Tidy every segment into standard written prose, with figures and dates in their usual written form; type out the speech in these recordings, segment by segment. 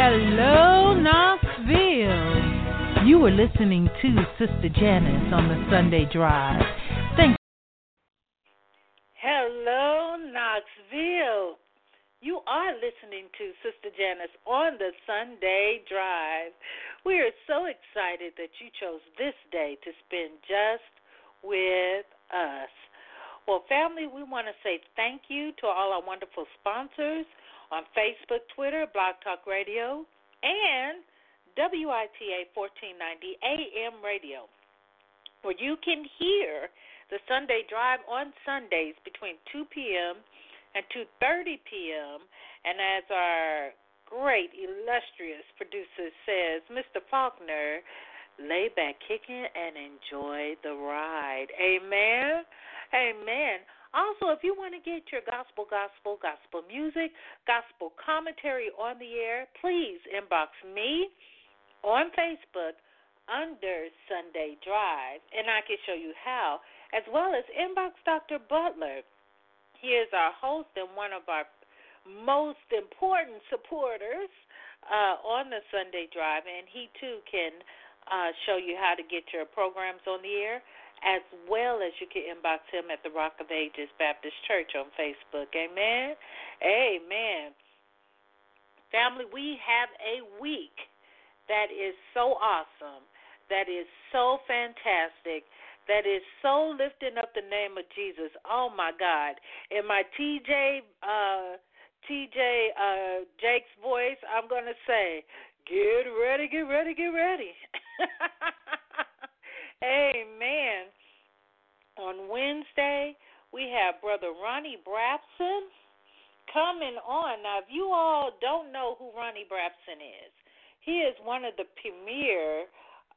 Hello, Knoxville. You are listening to Sister Janice on the Sunday Drive. Thank you. Hello, Knoxville. You are listening to Sister Janice on the Sunday Drive. We are so excited that you chose this day to spend just with us. Well, family, we want to say thank you to all our wonderful sponsors on Facebook, Twitter, Blog Talk Radio, and WITA 1490 AM Radio, where you can hear the Sunday Drive on Sundays between 2 p.m. and 2:30 p.m. And as our great, illustrious producer says, Mr. Faulkner, lay back, kicking, and enjoy the ride. Amen? Amen. Also, if you want to get your gospel music, gospel commentary on the air, please inbox me on Facebook under Sunday Drive, and I can show you how, as well as inbox Dr. Butler. He is our host and one of our most important supporters on the Sunday Drive, and he, too, can show you how to get your programs on the air, as well as you can inbox him at the Rock of Ages Baptist Church on Facebook. Amen? Amen. Family, we have a week that is so awesome, that is so fantastic, that is so lifting up the name of Jesus. Oh, my God. In my TJ Jake's voice, I'm going to say, get ready, get ready, get ready. Amen. On Wednesday, we have Brother Ronnie Brapson coming on. Now, if you all don't know who Ronnie Brapson is, he is one of the premier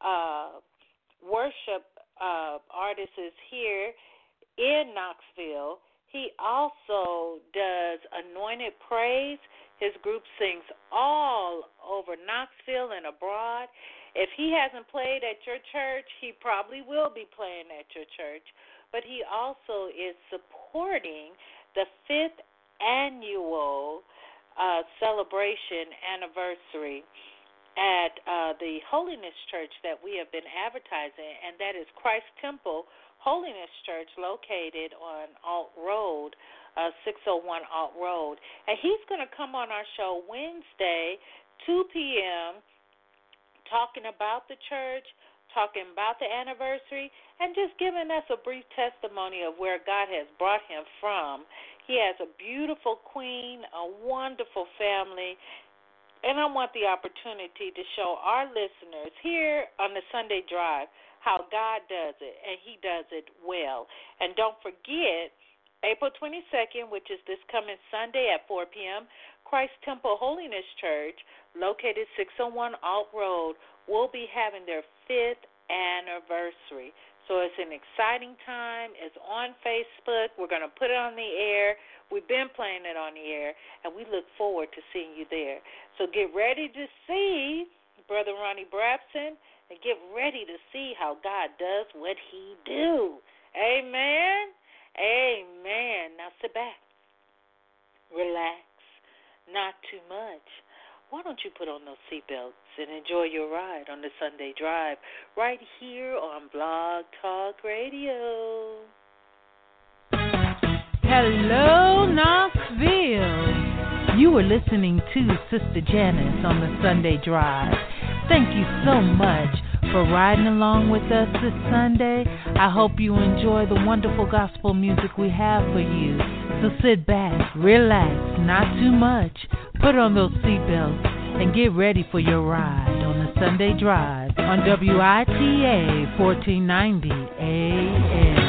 worship artists here in Knoxville. He also does anointed praise. His group sings all over Knoxville and abroad. If he hasn't played at your church, he probably will be playing at your church. But he also is supporting the 5th annual celebration anniversary at the Holiness Church that we have been advertising, and that is Christ Temple Holiness Church, located on Alt Road, 601 Alt Road. And he's going to come on our show Wednesday, 2 p.m., talking about the church, talking about the anniversary, and just giving us a brief testimony of where God has brought him from. He has a beautiful queen, a wonderful family, and I want the opportunity to show our listeners here on the Sunday Drive how God does it, and he does it well. And don't forget, April 22nd, which is this coming Sunday at 4 p.m., Christ Temple Holiness Church, located 601 Alt Road, will be having their 5th anniversary. So it's an exciting time. It's on Facebook. We're going to put it on the air. We've been playing it on the air, and we look forward to seeing you there. So get ready to see Brother Ronnie Brapson, and get ready to see how God does what he do. Amen? Amen. Now sit back. Relax. Not too much. Why don't you put on those seatbelts and enjoy your ride on the Sunday Drive right here on Blog Talk Radio. Hello, Knoxville. You are listening to Sister Janice on the Sunday Drive. Thank you so much for riding along with us this Sunday. I hope you enjoy the wonderful gospel music we have for you. So sit back, relax, not too much. Put on those seatbelts and get ready for your ride on the Sunday Drive on WITA 1490 AM.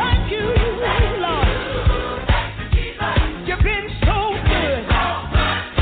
You've been so good.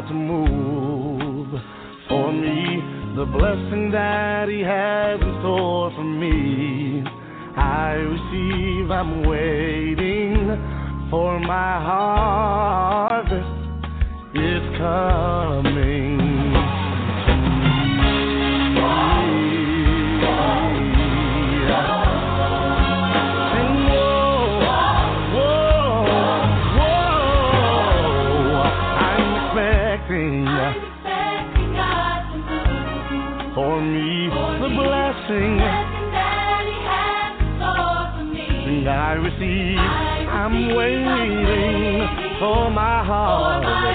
about to move for me. The blessing that He has in store for me, I receive. I'm waiting for my harvest. It's coming. For me, the blessing that He has in store for me, and I receive. I'm waiting for my harvest.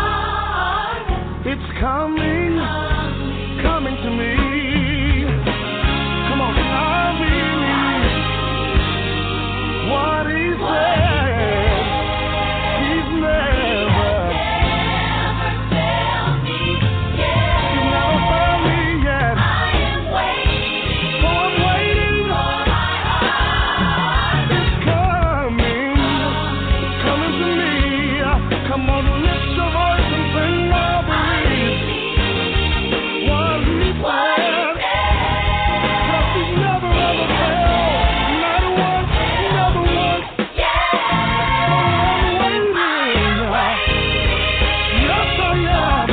It's coming, coming to me. Come on, I believe what He said. He's never failed me yet. He's never failed me yet. I am waiting, so I'm waiting for my heart. It's coming, coming to me. Come on, lift your voice and sing, I believe what He said. 'Cause He's never ever failed, not once, never once. So I'm waiting. Yes, I am.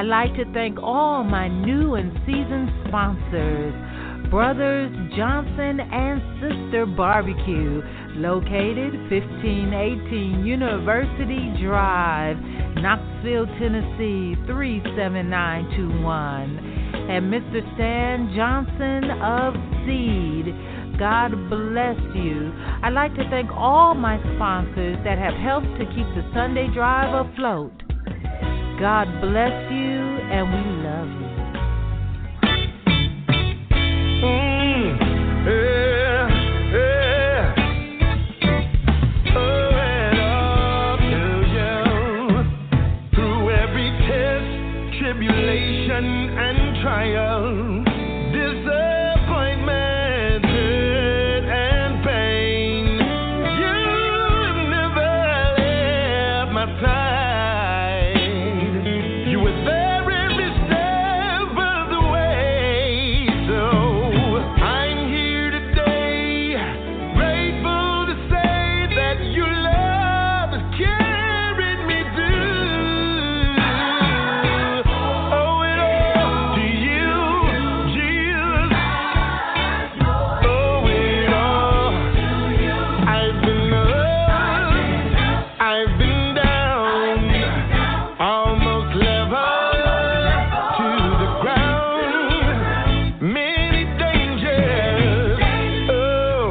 I'd like to thank all my new and seasoned sponsors, Brothers Johnson and Sister Barbecue, located 1518 University Drive, Knoxville, Tennessee 37921, and Mr. Stan Johnson of Seed. God bless you. I'd like to thank all my sponsors that have helped to keep the Sunday Drive afloat. God bless you, and we love you. Through every test, tribulation, and trial, disappointment, hurt, and pain, you've never left my side. You were there every step of the way. So I'm here today, grateful to say that your love has carried me through. Owe it all to you, Jesus. Owe it all. I've been up, I've been down, almost level to the ground. Many dangers. Oh,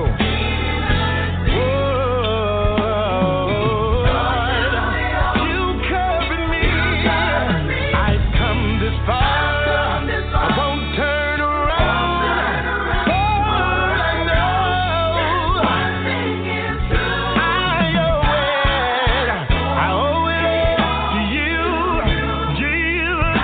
Lord, you covered me. I've come this far. I won't turn around. For I know I owe it all to you, Jesus.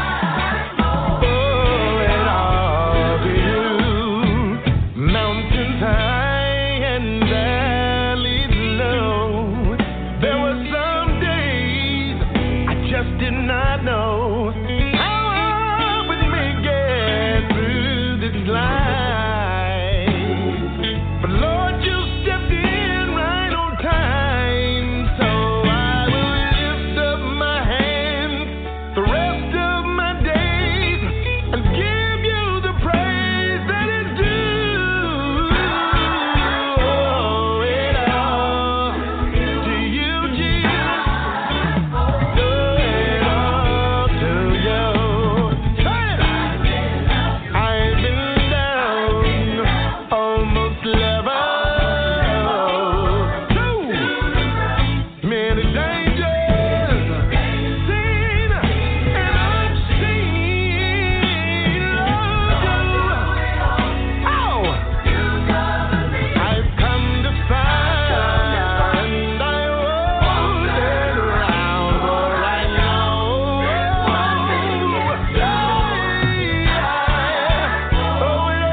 Owe it all to you. Mountains high and valleys low. There were some days I just did not know how I would make it through this life. But Lord, you stepped in right on time. So I will lift up my hands the rest of my days and give you the praise that is due. Owe it all to you, Jesus. Owe it all to you. Say it. I've been down, almost level. Too many dangers, seen and unseen. Oh, I've come to find I wasn't around, but I know. Owe it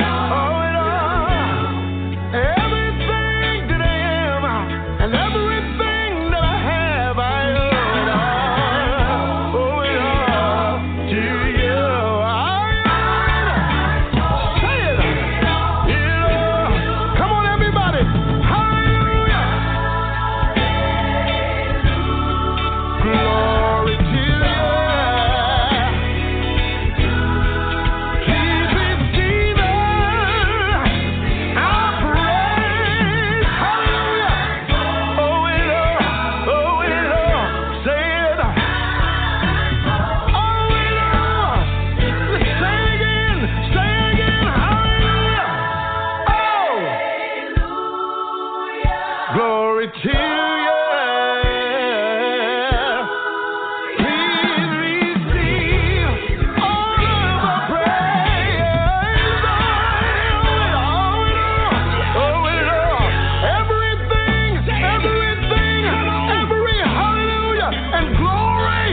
all. Everything that I am and everything that I have, I owe it all. Owe it all to you. Say it. Come on, everybody. Hallelujah. Glory to you. Please receive our praise. Hallelujah. Owe it all. Say it. Owe it all. Let's say again. Hallelujah. Oh. Glory to you. Please receive all of our praise. Owe it all. Everything, every hallelujah and glory.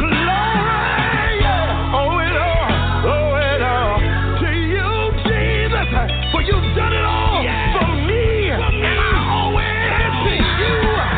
Yeah. Owe it all to you, Jesus, for you've done it all for me, and I owe it to you.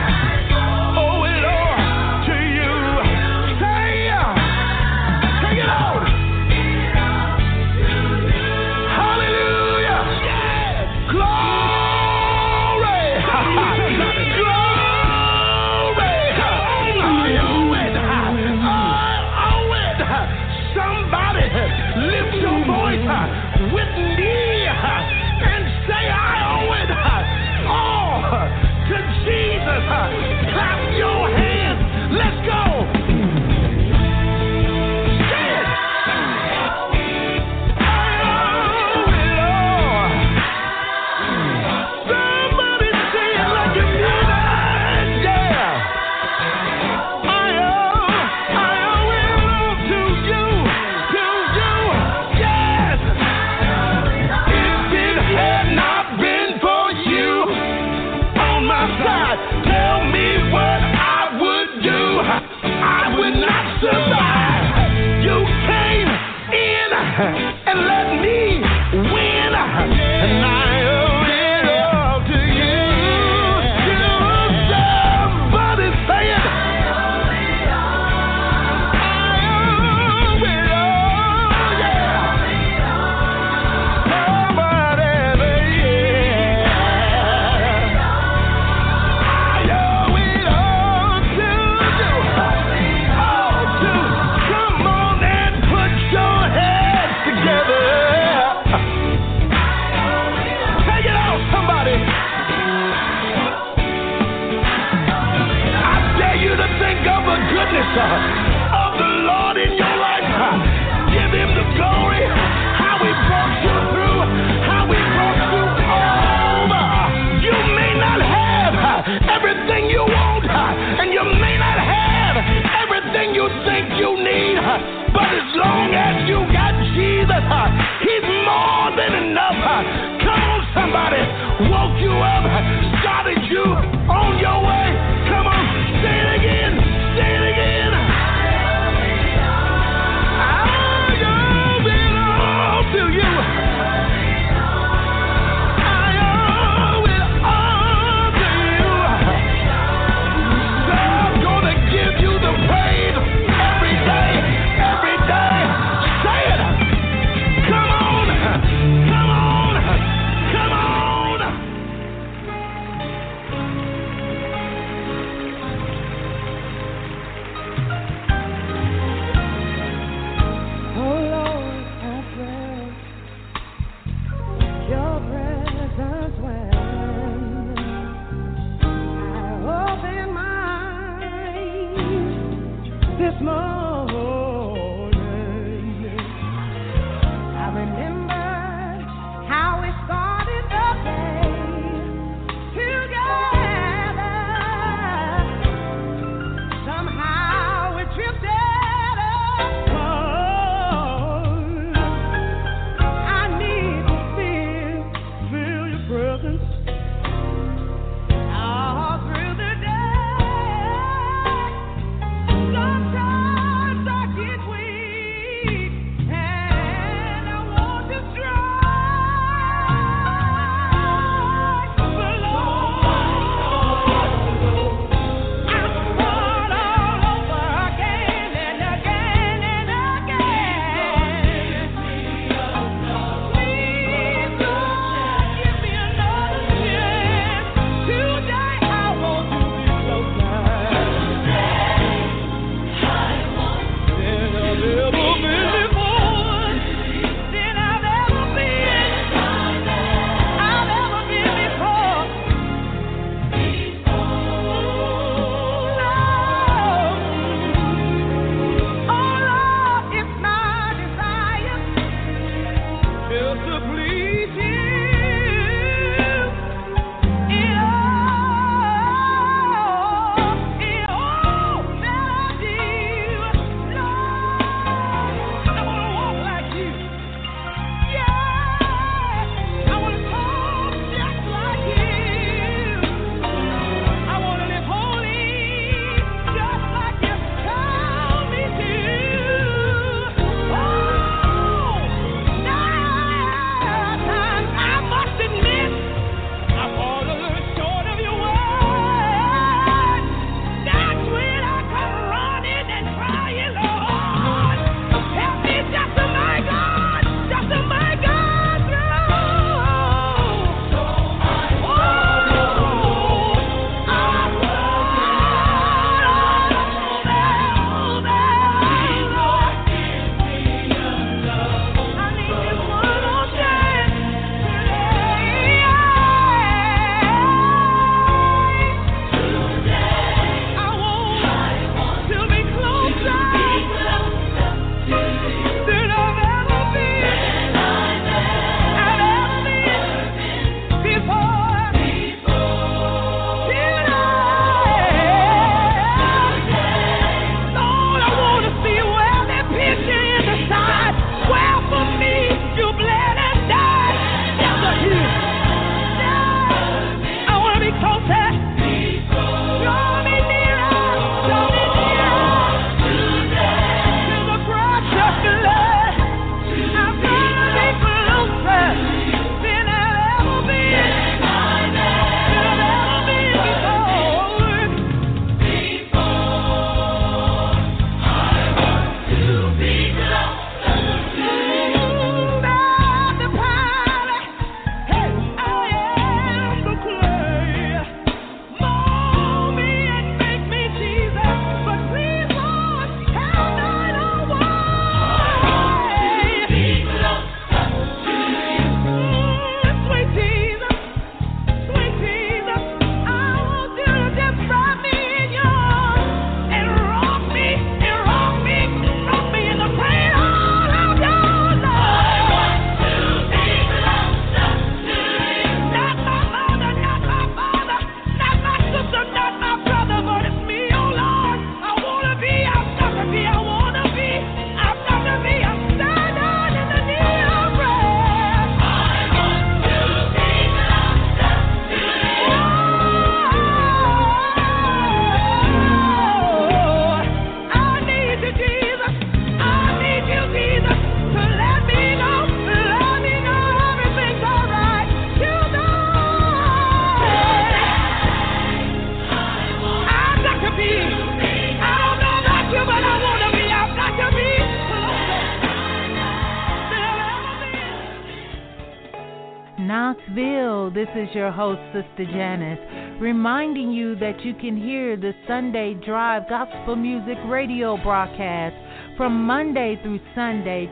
Knoxville, this is your host, Sister Janice, reminding you that you can hear the Sunday Drive Gospel Music Radio broadcast from Monday through Sunday,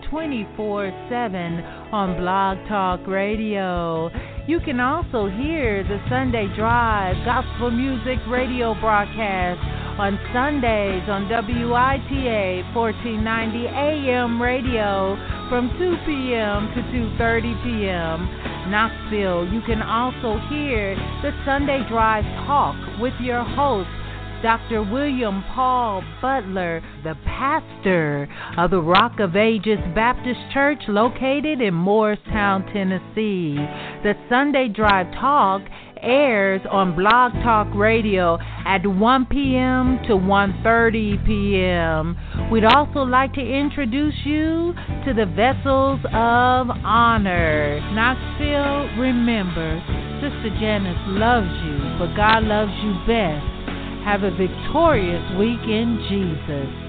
24/7 on Blog Talk Radio. You can also hear the Sunday Drive Gospel Music Radio broadcast on Sundays on WITA 1490 AM radio from 2 p.m. to 2:30 p.m. Knoxville. You can also hear the Sunday Drive Talk with your host, Dr. William Paul Butler, the pastor of the Rock of Ages Baptist Church located in Morristown, Tennessee. The Sunday Drive Talk airs on Blog Talk Radio at 1 p.m. to 1:30 p.m. We'd also like to introduce you to the Vessels of Honor. Knoxville, remember, Sister Janice loves you, but God loves you best. Have a victorious week in Jesus.